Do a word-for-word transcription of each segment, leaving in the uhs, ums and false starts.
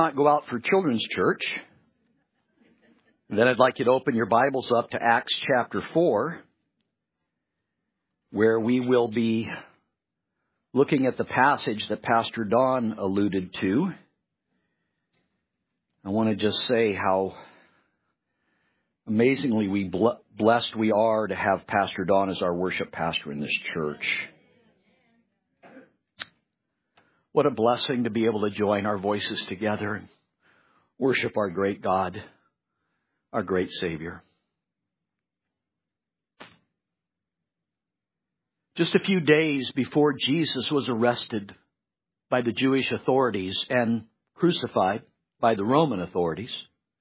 Not go out for children's church. Then I'd like you to open your Bibles up to Acts chapter four, where we will be looking at the passage that Pastor Don alluded to. I want to just say how amazingly we blessed we are to have Pastor Don as our worship pastor in this church. What a blessing to be able to join our voices together and worship our great God, our great Savior. Just a few days before Jesus was arrested by the Jewish authorities and crucified by the Roman authorities,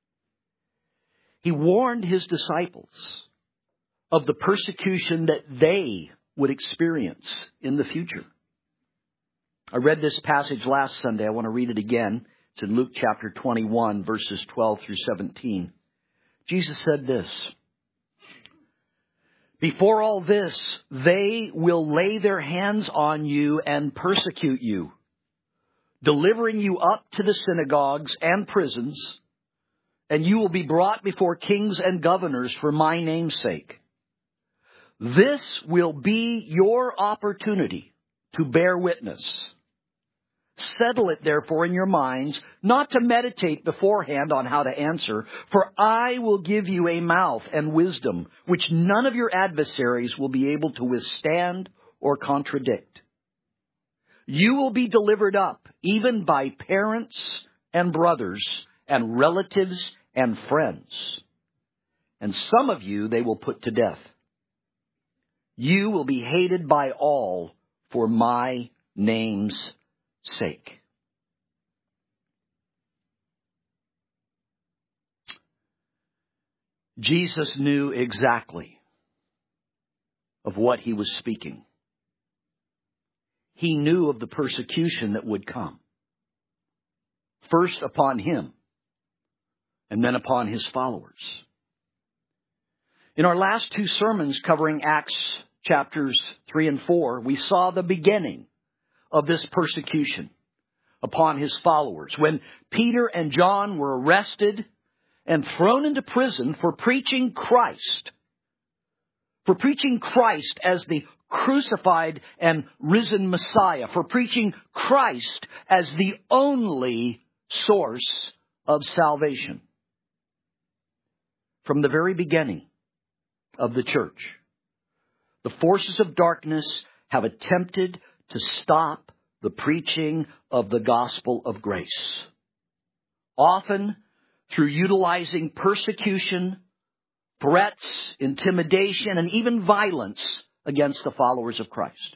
he warned his disciples of the persecution that they would experience in the future. I read this passage last Sunday. I want to read it again. It's in Luke chapter twenty-one, verses twelve through seventeen. Jesus said this: "Before all this, they will lay their hands on you and persecute you, delivering you up to the synagogues and prisons, and you will be brought before kings and governors for my name's sake. This will be your opportunity to bear witness. Settle it, therefore, in your minds, not to meditate beforehand on how to answer, for I will give you a mouth and wisdom which none of your adversaries will be able to withstand or contradict. You will be delivered up, even by parents and brothers and relatives and friends. And some of you they will put to death. You will be hated by all for my name's sake." Jesus knew exactly of what he was speaking. He knew of the persecution that would come. First upon him, and then upon his followers. In our last two sermons covering Acts chapters three and four, we saw the beginning of this persecution upon his followers, when Peter and John were arrested and thrown into prison for preaching Christ, for preaching Christ as the crucified and risen Messiah, for preaching Christ as the only source of salvation. From the very beginning of the church, the forces of darkness have attempted to stop the preaching of the gospel of grace, often through utilizing persecution, threats, intimidation, and even violence against the followers of Christ.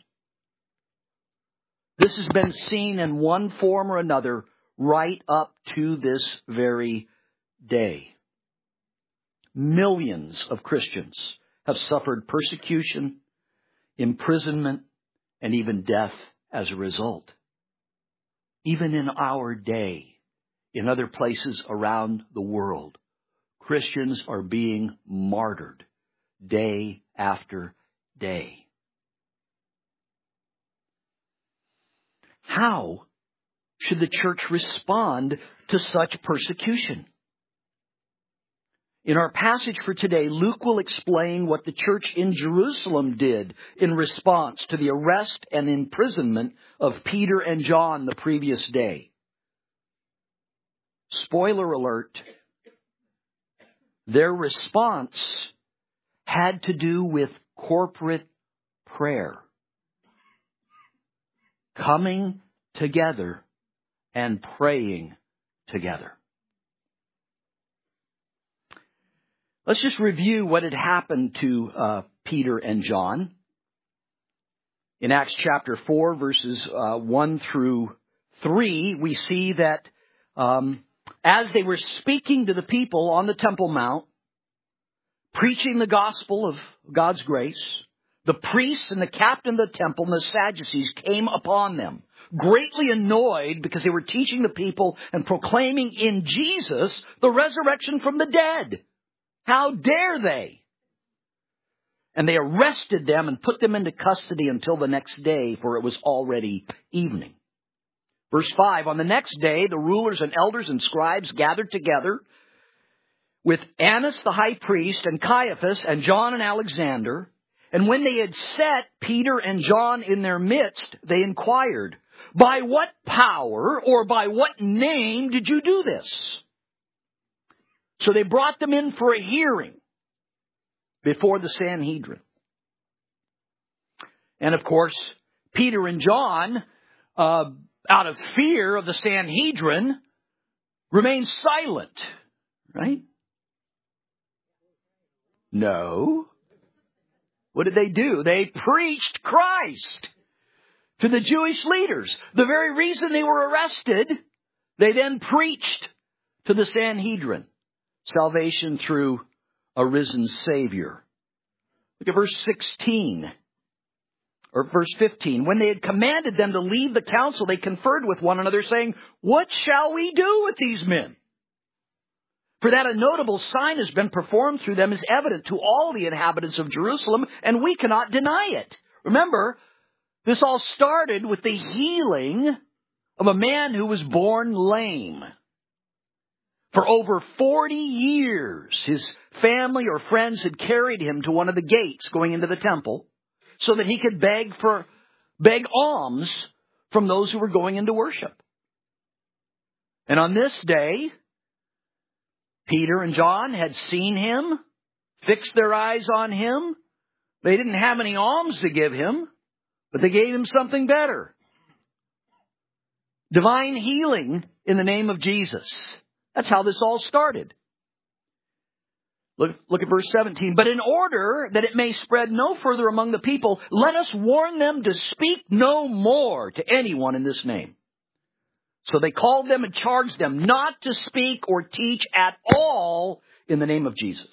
This has been seen in one form or another right up to this very day. Millions of Christians have suffered persecution, imprisonment, and even death as a result. Even in our day, in other places around the world, Christians are being martyred day after day. How should the church respond to such persecution? In our passage for today, Luke will explain what the church in Jerusalem did in response to the arrest and imprisonment of Peter and John the previous day. Spoiler alert, their response had to do with corporate prayer. Coming together and praying together. Let's just review what had happened to uh, Peter and John. In Acts chapter four, verses uh, one through three, we see that um, as they were speaking to the people on the Temple Mount, preaching the gospel of God's grace, the priests and the captain of the temple and the Sadducees came upon them, greatly annoyed because they were teaching the people and proclaiming in Jesus the resurrection from the dead. How dare they? And they arrested them and put them into custody until the next day, for it was already evening. Verse five, on the next day, the rulers and elders and scribes gathered together with Annas the high priest and Caiaphas and John and Alexander. And when they had set Peter and John in their midst, they inquired, by what power or by what name did you do this? So they brought them in for a hearing before the Sanhedrin. And of course, Peter and John, uh, out of fear of the Sanhedrin, remained silent, right? No. What did they do? They preached Christ to the Jewish leaders. The very reason they were arrested, they then preached to the Sanhedrin. Salvation through a risen Savior. Look at verse sixteen. Or verse fifteen. When they had commanded them to leave the council, they conferred with one another, saying, what shall we do with these men? For that a notable sign has been performed through them is evident to all the inhabitants of Jerusalem, and we cannot deny it. Remember, this all started with the healing of a man who was born lame. For over forty years, his family or friends had carried him to one of the gates going into the temple so that he could beg for beg alms from those who were going into worship. And on this day, Peter and John had seen him, fixed their eyes on him. They didn't have any alms to give him, but they gave him something better. Divine healing in the name of Jesus. That's how this all started. Look, look at verse seventeen. But in order that it may spread no further among the people, let us warn them to speak no more to anyone in this name. So they called them and charged them not to speak or teach at all in the name of Jesus.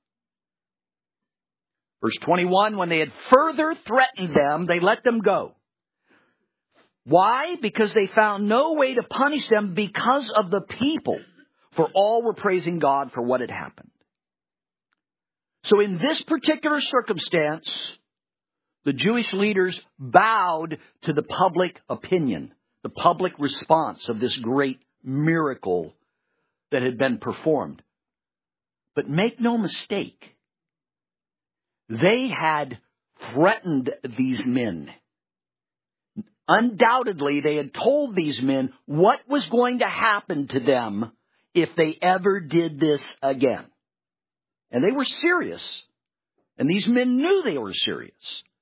Verse twenty-one, when they had further threatened them, they let them go. Why? Because they found no way to punish them because of the people, for all were praising God for what had happened. So in this particular circumstance, the Jewish leaders bowed to the public opinion, the public response of this great miracle that had been performed. But make no mistake, they had threatened these men. Undoubtedly, they had told these men what was going to happen to them if they ever did this again. And they were serious. And these men knew they were serious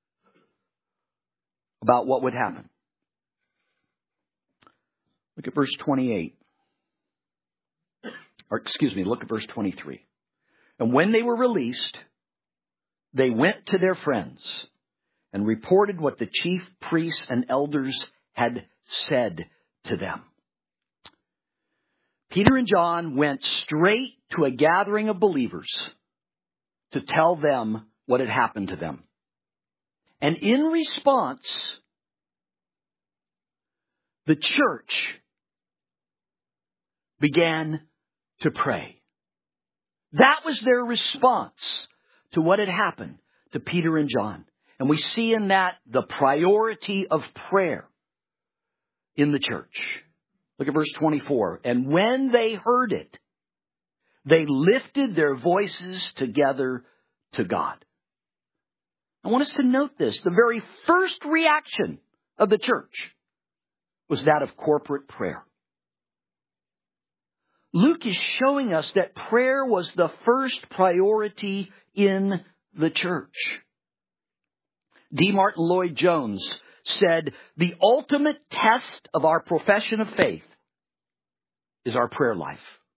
about what would happen. Look at verse twenty-eight. Or excuse me, look at verse twenty-three. And when they were released, they went to their friends and reported what the chief priests and elders had said to them. Peter and John went straight to a gathering of believers to tell them what had happened to them. And in response, the church began to pray. That was their response to what had happened to Peter and John. And we see in that the priority of prayer in the church. Look at verse twenty-four. And when they heard it, they lifted their voices together to God. I want us to note this. The very first reaction of the church was that of corporate prayer. Luke is showing us that prayer was the first priority in the church. D. Martin Lloyd-Jones said, the ultimate test of our profession of faith is our prayer life.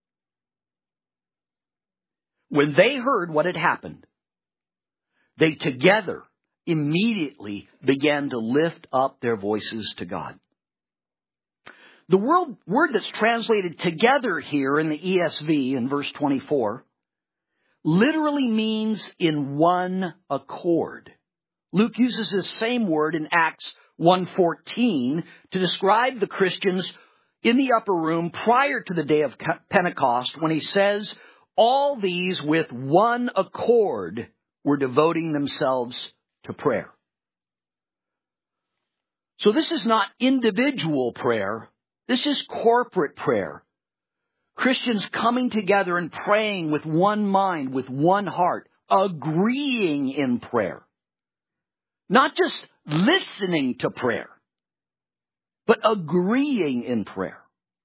When they heard what had happened, they together immediately began to lift up their voices to God. The word, word that's translated together here in the E S V in verse twenty-four literally means in one accord. Luke uses this same word in Acts one fourteen to describe the Christians in the upper room prior to the day of Pentecost when he says, all these with one accord were devoting themselves to prayer. So this is not individual prayer. This is corporate prayer. Christians coming together and praying with one mind, with one heart, agreeing in prayer. Not just listening to prayer, but agreeing in prayer.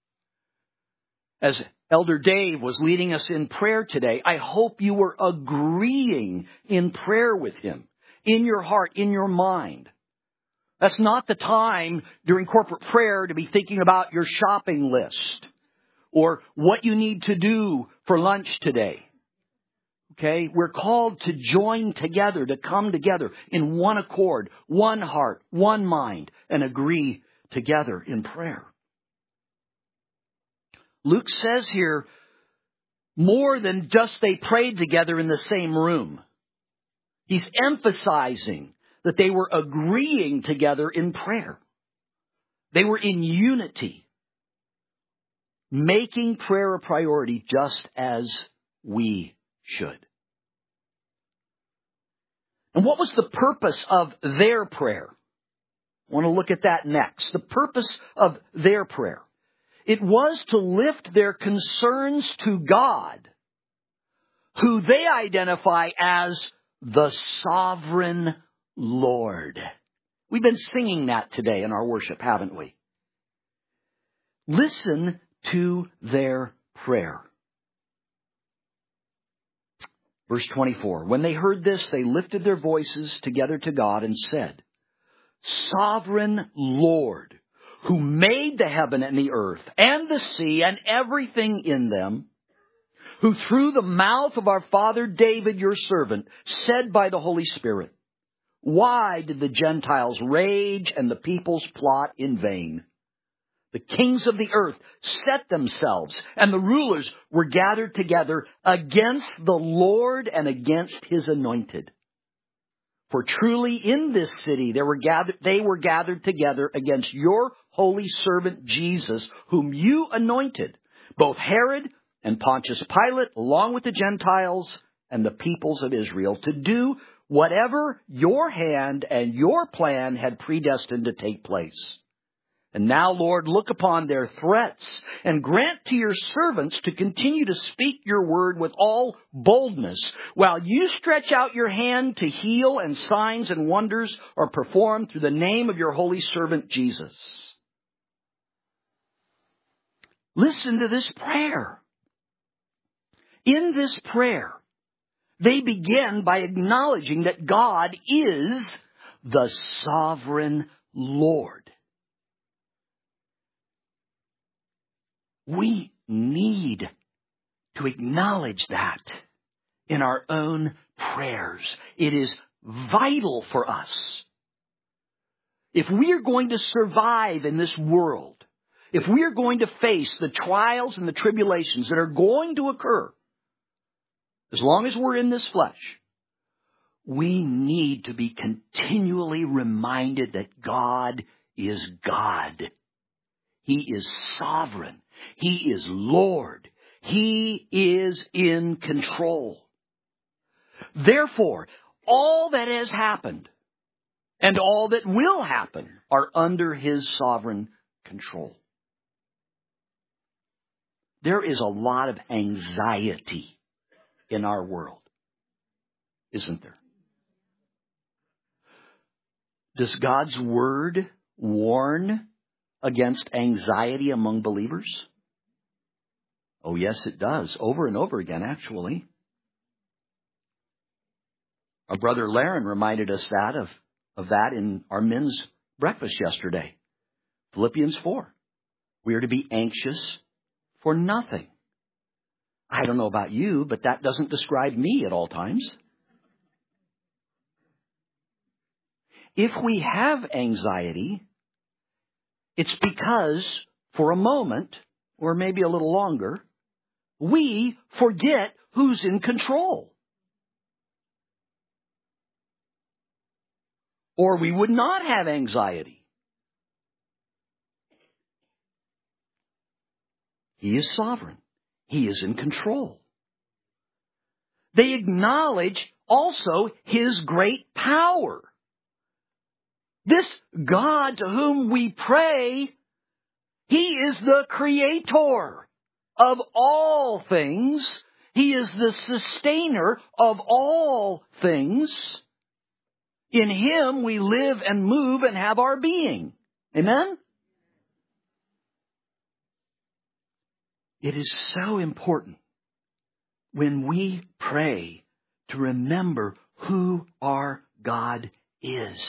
As Elder Dave was leading us in prayer today, I hope you were agreeing in prayer with him, in your heart, in your mind. That's not the time during corporate prayer to be thinking about your shopping list or what you need to do for lunch today. Okay? We're called to join together, to come together in one accord, one heart, one mind, and agree together in prayer. Luke says here, more than just they prayed together in the same room. He's emphasizing that they were agreeing together in prayer. They were in unity, making prayer a priority just as we should. And what was the purpose of their prayer? I want to look at that next. The purpose of their prayer. It was to lift their concerns to God, who they identify as the sovereign Lord. We've been singing that today in our worship, haven't we? Listen to their prayer. Verse twenty-four, when they heard this, they lifted their voices together to God and said, Sovereign Lord, who made the heaven and the earth and the sea and everything in them, who through the mouth of our father David, your servant, said by the Holy Spirit, why did the Gentiles rage and the peoples plot in vain? The kings of the earth set themselves, and the rulers were gathered together against the Lord and against his anointed. For truly in this city they were gathered, they were gathered together against your holy servant Jesus, whom you anointed, both Herod and Pontius Pilate, along with the Gentiles and the peoples of Israel, to do whatever your hand and your plan had predestined to take place. And now, Lord, look upon their threats and grant to your servants to continue to speak your word with all boldness, while you stretch out your hand to heal, and signs and wonders are performed through the name of your holy servant Jesus. Listen to this prayer. In this prayer, they begin by acknowledging that God is the sovereign Lord. We need to acknowledge that in our own prayers. It is vital for us. If we are going to survive in this world, if we are going to face the trials and the tribulations that are going to occur, as long as we're in this flesh, we need to be continually reminded that God is God. He is sovereign. He is Lord. He is in control. Therefore, all that has happened and all that will happen are under his sovereign control. There is a lot of anxiety in our world, isn't there? Does God's word warn against anxiety among believers? Oh, yes, it does. Over and over again, actually. Our brother Laren reminded us that of, of that in our men's breakfast yesterday. Philippians four. We are to be anxious for nothing. I don't know about you, but that doesn't describe me at all times. If we have anxiety, it's because for a moment, or maybe a little longer, we forget who's in control. Or we would not have anxiety. He is sovereign. He is in control. They acknowledge also his great power. This God to whom we pray, He is the creator of all things. He is the sustainer of all things. In Him we live and move and have our being. Amen? It is so important when we pray to remember who our God is.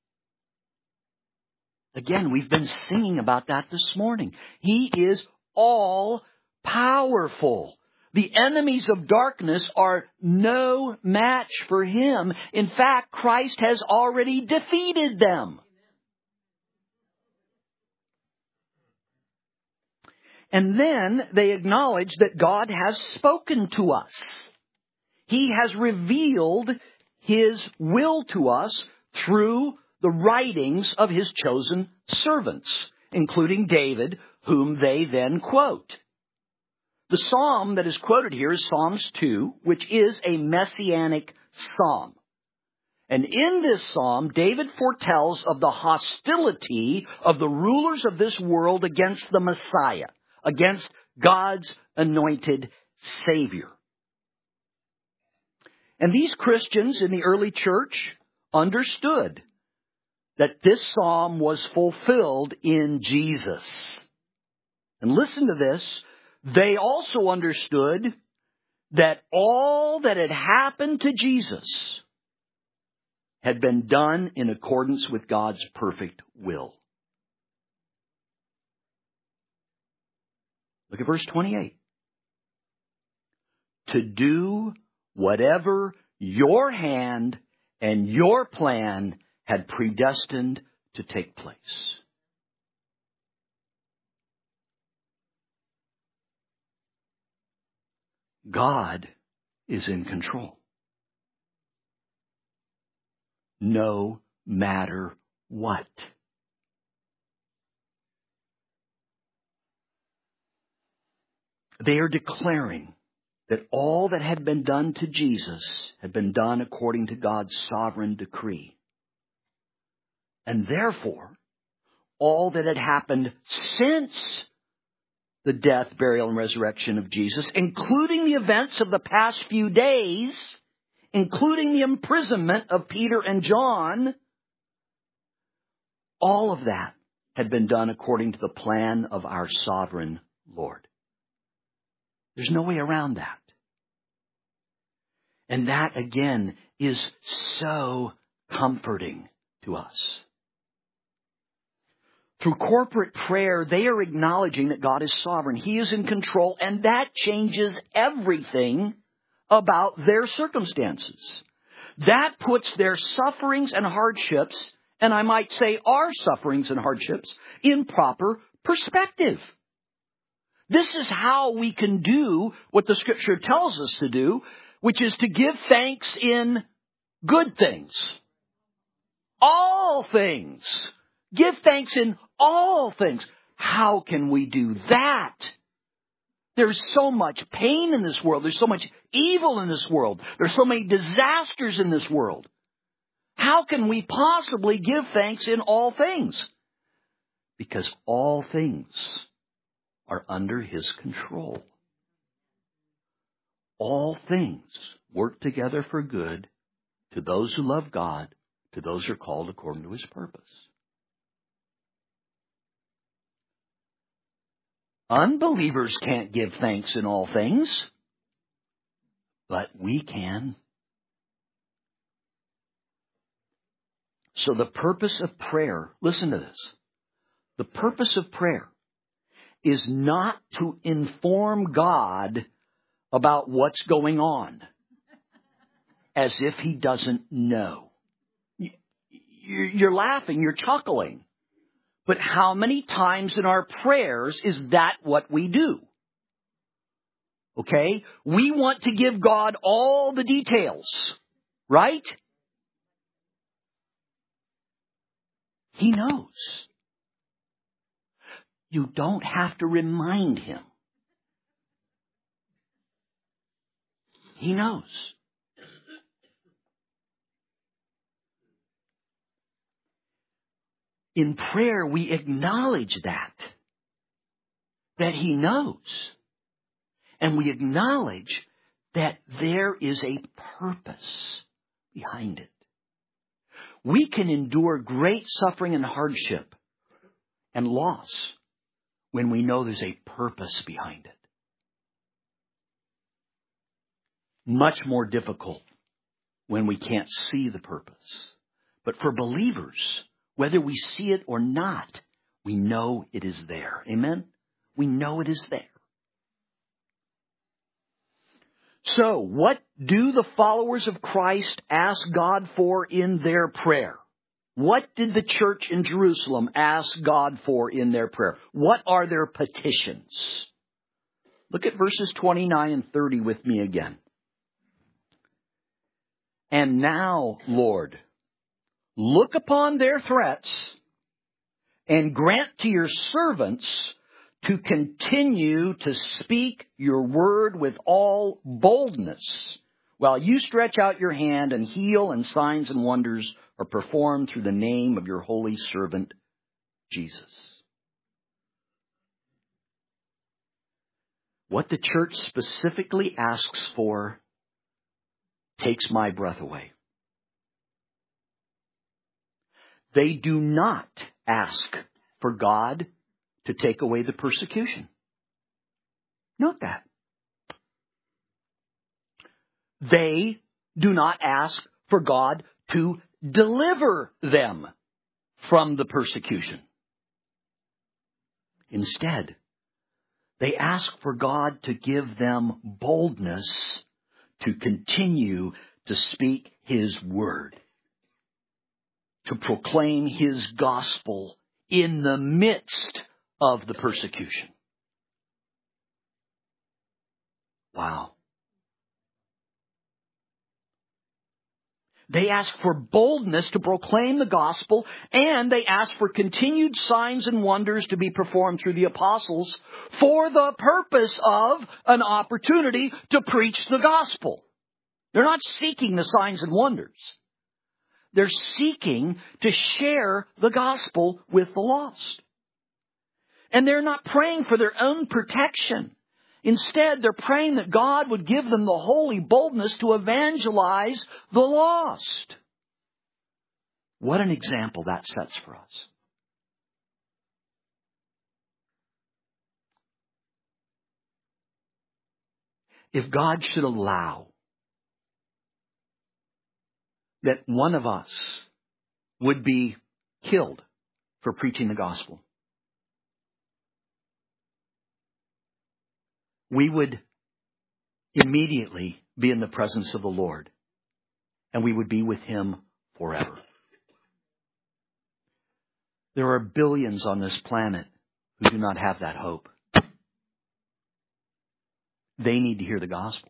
Again, we've been singing about that this morning. He is all powerful. The enemies of darkness are no match for Him. In fact, Christ has already defeated them. And then they acknowledge that God has spoken to us. He has revealed His will to us through the writings of His chosen servants, including David, whom they then quote. The psalm that is quoted here is Psalms two, which is a messianic psalm. And in this psalm, David foretells of the hostility of the rulers of this world against the Messiah, against God's anointed Savior. And these Christians in the early church understood that this psalm was fulfilled in Jesus. And listen to this. They also understood that all that had happened to Jesus had been done in accordance with God's perfect will. Look at verse twenty-eight. To do whatever your hand and your plan had predestined to take place. God is in control. No matter what. They are declaring that all that had been done to Jesus had been done according to God's sovereign decree. And therefore, all that had happened since the death, burial, and resurrection of Jesus, including the events of the past few days, including the imprisonment of Peter and John, all of that had been done according to the plan of our sovereign Lord. There's no way around that. And that, again, is so comforting to us. Through corporate prayer, they are acknowledging that God is sovereign. He is in control, and that changes everything about their circumstances. That puts their sufferings and hardships, and I might say our sufferings and hardships, in proper perspective. This is how we can do what the Scripture tells us to do, which is to give thanks in good things. All things. Give thanks in all things. How can we do that? There's so much pain in this world. There's so much evil in this world. There's so many disasters in this world. How can we possibly give thanks in all things? Because all things are under His control. All things work together for good to those who love God, to those who are called according to His purpose. Unbelievers can't give thanks in all things, but we can. So the purpose of prayer, listen to this. The purpose of prayer is not to inform God about what's going on, as if He doesn't know. You're laughing, you're chuckling. But how many times in our prayers is that what we do? Okay? We want to give God all the details, right? He knows. You don't have to remind Him. He knows. In prayer, we acknowledge that. that He knows. And we acknowledge that there is a purpose behind it. We can endure great suffering and hardship and loss when we know there's a purpose behind it. Much more difficult when we can't see the purpose. But for believers, whether we see it or not, we know it is there. Amen? We know it is there. So, what do the followers of Christ ask God for in their prayer? What did the church in Jerusalem ask God for in their prayer? What are their petitions? Look at verses twenty-nine and thirty with me again. And now, Lord, look upon their threats and grant to your servants to continue to speak your word with all boldness, while you stretch out your hand and heal, and signs and wonders are performed through the name of your holy servant, Jesus. What the church specifically asks for takes my breath away. They do not ask for God to take away the persecution. Note that. They do not ask for God to deliver them from the persecution. Instead, they ask for God to give them boldness to continue to speak His word, to proclaim His gospel in the midst of the persecution. Wow. They ask for boldness to proclaim the gospel, and they ask for continued signs and wonders to be performed through the apostles for the purpose of an opportunity to preach the gospel. They're not seeking the signs and wonders. They're seeking to share the gospel with the lost. And they're not praying for their own protection. Instead, they're praying that God would give them the holy boldness to evangelize the lost. What an example that sets for us. If God should allow that one of us would be killed for preaching the gospel, we would immediately be in the presence of the Lord, and we would be with Him forever. There are billions on this planet who do not have that hope. They need to hear the gospel.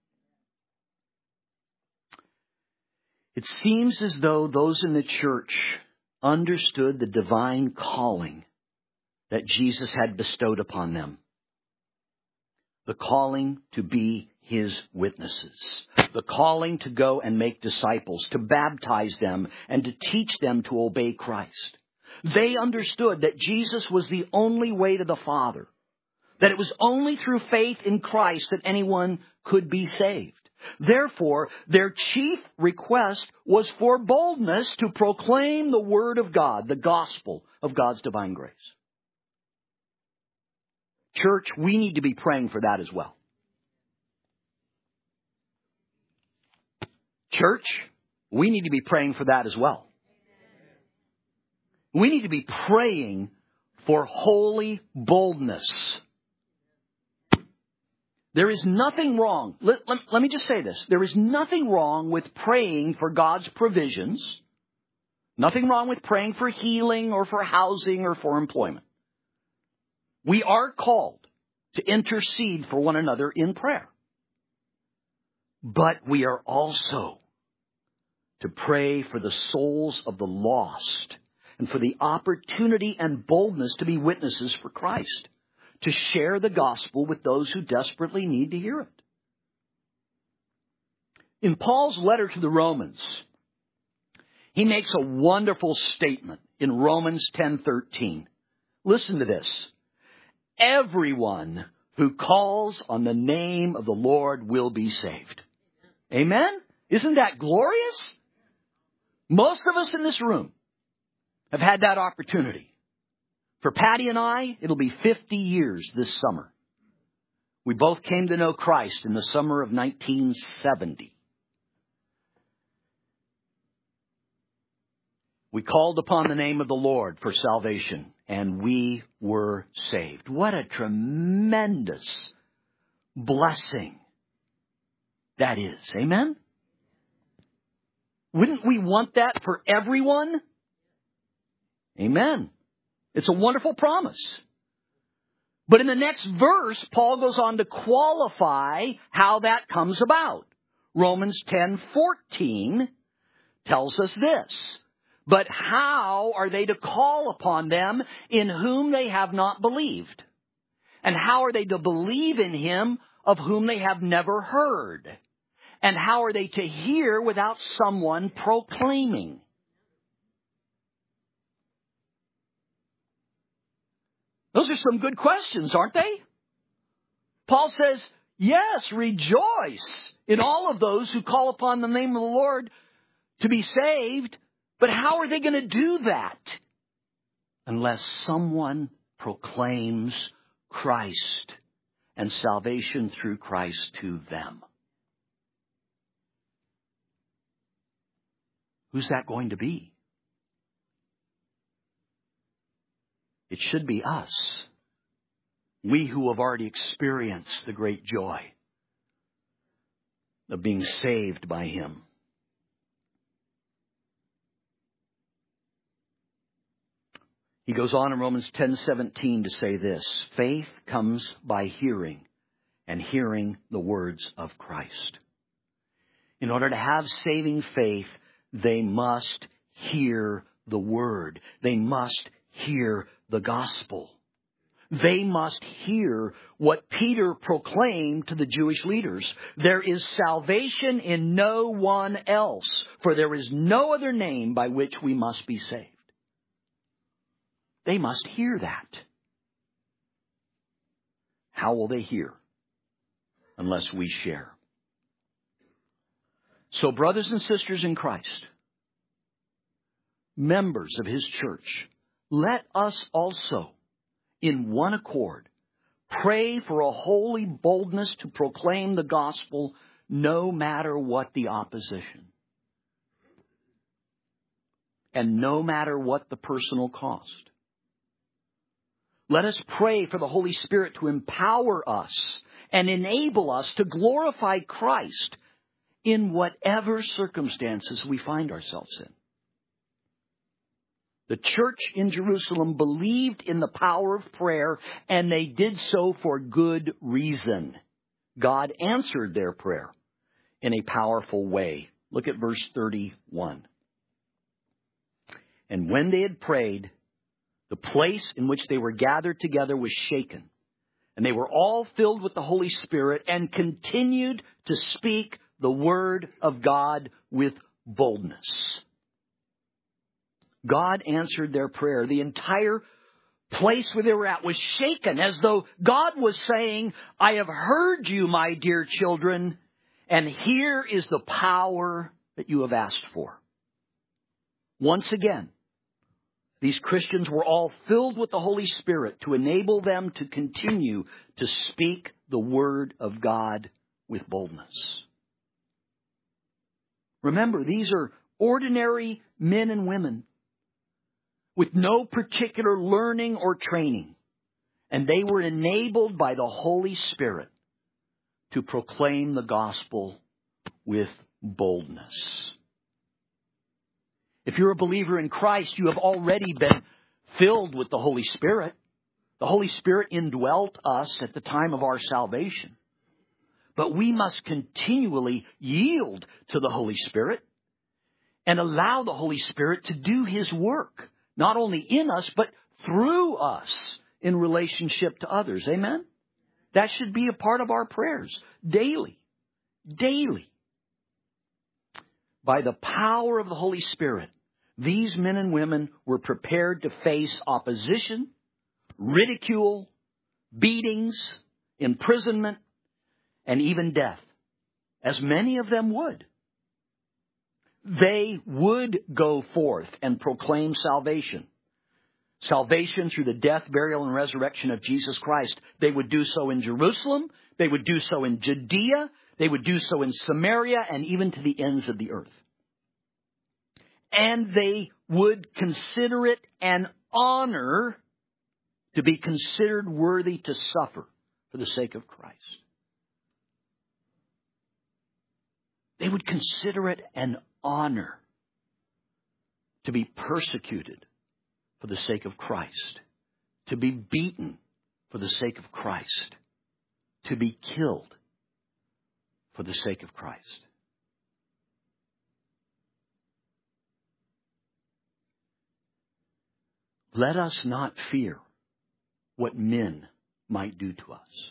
It seems as though those in the church understood the divine calling that Jesus had bestowed upon them. The calling to be His witnesses. The calling to go and make disciples, to baptize them, and to teach them to obey Christ. They understood that Jesus was the only way to the Father. That it was only through faith in Christ that anyone could be saved. Therefore, their chief request was for boldness to proclaim the Word of God, the gospel of God's divine grace. Church, we need to be praying for that as well. Church, we need to be praying for that as well. We need to be praying for holy boldness. There is nothing wrong. Let, let, let me just say this. There is nothing wrong with praying for God's provisions. Nothing wrong with praying for healing or for housing or for employment. We are called to intercede for one another in prayer. But we are also to pray for the souls of the lost and for the opportunity and boldness to be witnesses for Christ, to share the gospel with those who desperately need to hear it. In Paul's letter to the Romans, he makes a wonderful statement in Romans ten thirteen. Listen to this. everyone who calls on the name of the Lord will be saved. Amen? Isn't that glorious? Most of us in this room have had that opportunity. For Patty and I, it'll be fifty years this summer. We both came to know Christ in the summer of nineteen seventy. We called upon the name of the Lord for salvation, and we were saved. What a tremendous blessing that is. Amen? Wouldn't we want that for everyone? Amen. It's a wonderful promise. But in the next verse, Paul goes on to qualify how that comes about. Romans ten fourteen tells us this. But how are they to call upon them in whom they have not believed? And how are they to believe in him of whom they have never heard? And how are they to hear without someone proclaiming? Those are some good questions, aren't they? Paul says, yes, rejoice in all of those who call upon the name of the Lord to be saved. But how are they going to do that? Unless someone proclaims Christ and salvation through Christ to them. Who's that going to be? It should be us. We who have already experienced the great joy of being saved by him. He goes on in Romans ten seventeen to say this, faith comes by hearing, and hearing the words of Christ. In order to have saving faith, they must hear the word. They must hear the gospel. They must hear what Peter proclaimed to the Jewish leaders. There is salvation in no one else, for there is no other name by which we must be saved. They must hear that. How will they hear unless we share? So, brothers and sisters in Christ, members of his church, let us also, in one accord, pray for a holy boldness to proclaim the gospel no matter what the opposition. And no matter what the personal cost. Let us pray for the Holy Spirit to empower us and enable us to glorify Christ in whatever circumstances we find ourselves in. The church in Jerusalem believed in the power of prayer, and they did so for good reason. God answered their prayer in a powerful way. Look at verse thirty-one. And when they had prayed, the place in which they were gathered together was shaken, and they were all filled with the Holy Spirit and continued to speak the word of God with boldness. God answered their prayer. The entire place where they were at was shaken, as though God was saying, I have heard you, my dear children, and here is the power that you have asked for. Once again, these Christians were all filled with the Holy Spirit to enable them to continue to speak the word of God with boldness. Remember, these are ordinary men and women with no particular learning or training, and they were enabled by the Holy Spirit to proclaim the gospel with boldness. If you're a believer in Christ, you have already been filled with the Holy Spirit. The Holy Spirit indwelt us at the time of our salvation. But we must continually yield to the Holy Spirit and allow the Holy Spirit to do his work, not only in us, but through us in relationship to others. Amen? That should be a part of our prayers daily, daily. By the power of the Holy Spirit, these men and women were prepared to face opposition, ridicule, beatings, imprisonment, and even death, as many of them would. They would go forth and proclaim salvation. Salvation through the death, burial, and resurrection of Jesus Christ. They would do so in Jerusalem. They would do so in Judea. They would do so in Samaria and even to the ends of the earth. And they would consider it an honor to be considered worthy to suffer for the sake of Christ. They would consider it an honor to be persecuted for the sake of Christ, to be beaten for the sake of Christ, to be killed for the sake of Christ. Let us not fear what men might do to us.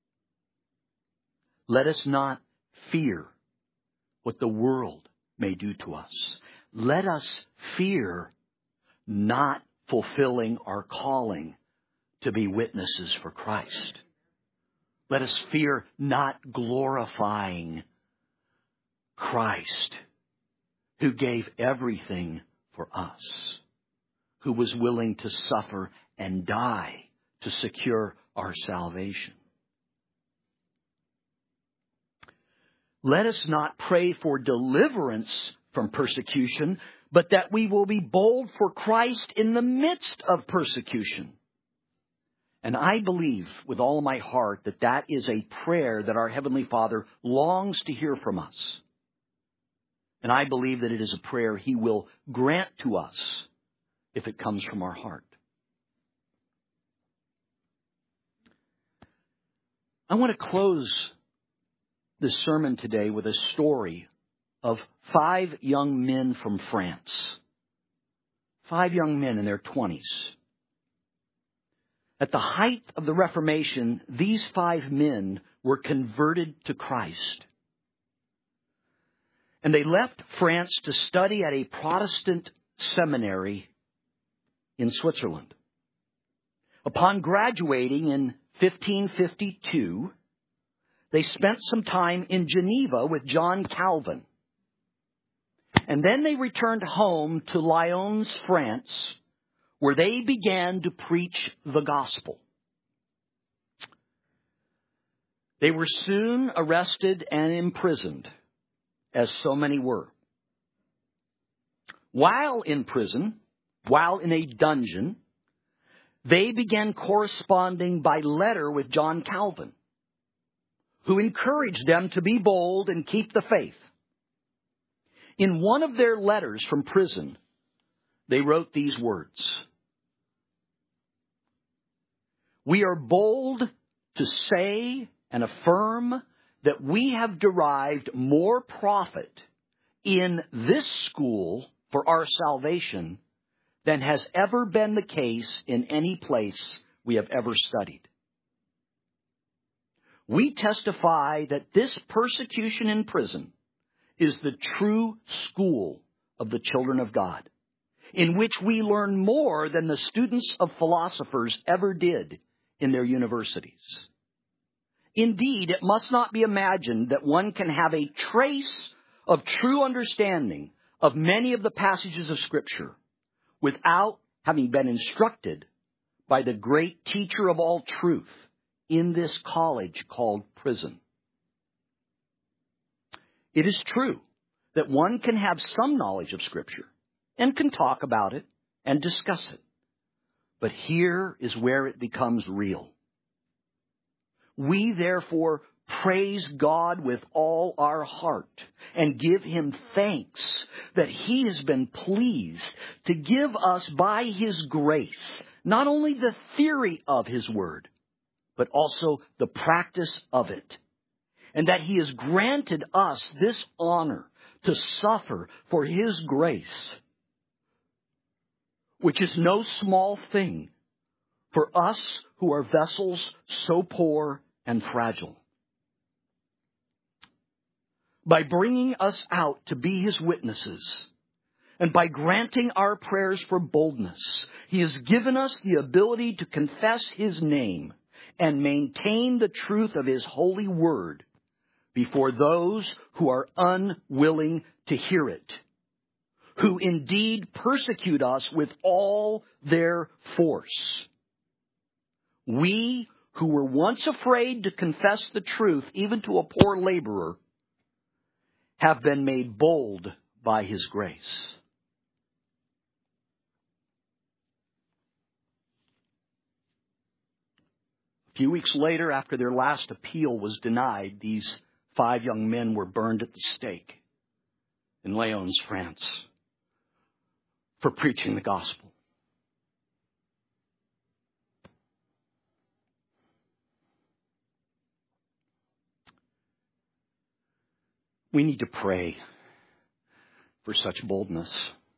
Let us not fear what the world may do to us. Let us fear not fulfilling our calling to be witnesses for Christ. Let us fear not glorifying Christ, who gave everything for us, who was willing to suffer and die to secure our salvation. Let us not pray for deliverance from persecution, but that we will be bold for Christ in the midst of persecution. And I believe with all my heart that that is a prayer that our Heavenly Father longs to hear from us. And I believe that it is a prayer He will grant to us if it comes from our heart. I want to close this sermon today with a story of five young men from France. Five young men in their twenties. At the height of the Reformation, these five men were converted to Christ. And they left France to study at a Protestant seminary in Switzerland. Upon graduating in fifteen fifty-two, they spent some time in Geneva with John Calvin. And then they returned home to Lyons, France, where they began to preach the gospel. They were soon arrested and imprisoned, as so many were. While in prison, while in a dungeon, they began corresponding by letter with John Calvin, who encouraged them to be bold and keep the faith. In one of their letters from prison, they wrote these words: "We are bold to say and affirm that we have derived more profit in this school for our salvation than has ever been the case in any place we have ever studied. We testify that this persecution in prison is the true school of the children of God, in which we learn more than the students of philosophers ever did in their universities. Indeed, it must not be imagined that one can have a trace of true understanding of many of the passages of Scripture without having been instructed by the great teacher of all truth in this college called prison. It is true that one can have some knowledge of Scripture and can talk about it and discuss it. But here is where it becomes real. We therefore praise God with all our heart and give Him thanks that He has been pleased to give us by His grace not only the theory of His Word, but also the practice of it. And that He has granted us this honor to suffer for His grace, which is no small thing for us who are vessels so poor and fragile. By bringing us out to be His witnesses, and by granting our prayers for boldness, He has given us the ability to confess His name and maintain the truth of His holy word before those who are unwilling to hear it, who indeed persecute us with all their force. We who were once afraid to confess the truth, even to a poor laborer, have been made bold by His grace. A few weeks later, after their last appeal was denied, these five young men were burned at the stake in Lyons, France, for preaching the gospel. We need to pray for such boldness.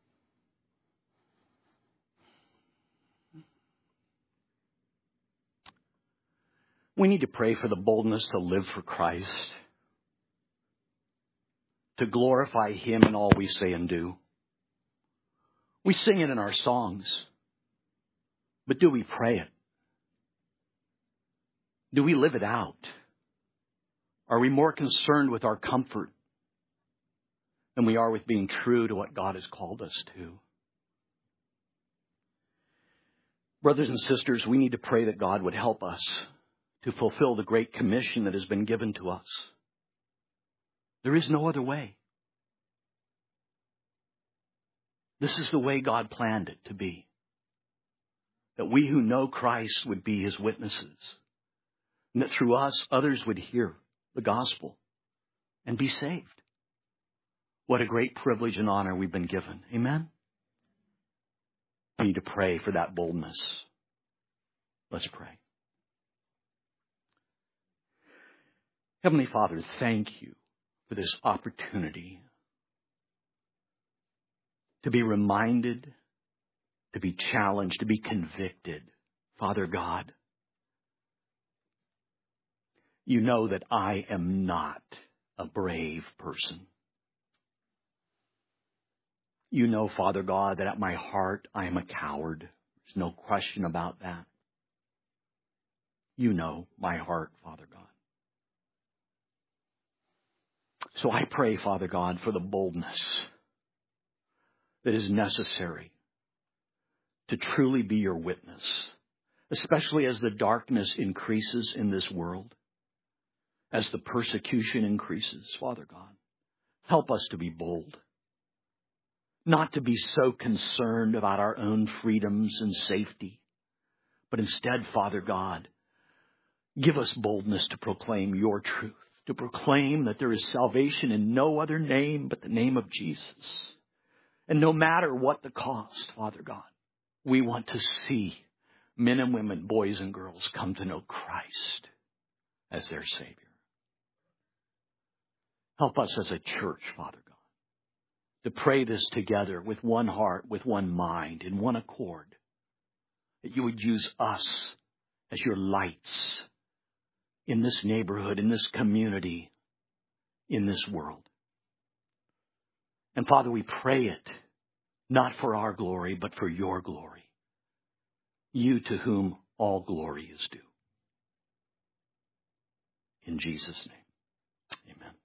We need to pray for the boldness to live for Christ, to glorify Him in all we say and do. We sing it in our songs, but do we pray it? Do we live it out? Are we more concerned with our comfort than we are with being true to what God has called us to? Brothers and sisters, we need to pray that God would help us to fulfill the great commission that has been given to us. There is no other way. This is the way God planned it to be. That we who know Christ would be His witnesses. And that through us, others would hear the gospel and be saved. What a great privilege and honor we've been given. Amen? We need to pray for that boldness. Let's pray. Heavenly Father, thank You for this opportunity to be reminded, to be challenged, to be convicted. Father God, You know that I am not a brave person. You know, Father God, that at my heart I am a coward. There's no question about that. You know my heart, Father God. So I pray, Father God, for the boldness that is necessary to truly be Your witness, especially as the darkness increases in this world, as the persecution increases, Father God. Help us to be bold, not to be so concerned about our own freedoms and safety, but instead, Father God, give us boldness to proclaim Your truth, to proclaim that there is salvation in no other name but the name of Jesus. And no matter what the cost, Father God, we want to see men and women, boys and girls come to know Christ as their Savior. Help us as a church, Father God, to pray this together with one heart, with one mind, in one accord, that You would use us as Your lights in this neighborhood, in this community, in this world. And Father, we pray it not for our glory, but for Your glory. You to whom all glory is due. In Jesus' name, amen.